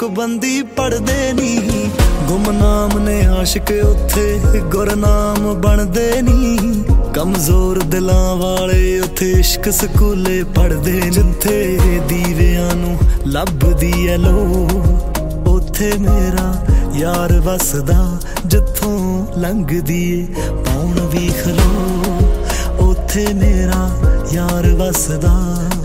ਬੰਦੀ ਪੜਦੇ ਨੀ। ਗੁਮਨਾਮ ਨੇ ਆਸ਼ਿਕ ਉੱਥੇ ਗੁਰਨਾਮ ਬਣਦੇ ਨੀ। ਕਮਜ਼ੋਰ ਦਿਲਾਂ ਵਾਲੇ ਉੱਥੇ ਇਸ਼ਕ ਸਕੂਲੇ ਪੜਦੇ। ਜਿੱਥੇ ਦੀਵਿਆਂ ਨੂੰ ਲੱਭਦੀ ਐ ਲੋ ਉੱਥੇ ਮੇਰਾ ਯਾਰ ਵਸਦਾ। ਜਿੱਥੋਂ ਲੰਘਦੀ ਏ ਪੌਣ ਵੀ ਖਲੋ ਉੱਥੇ ਮੇਰਾ ਯਾਰ ਵਸਦਾ।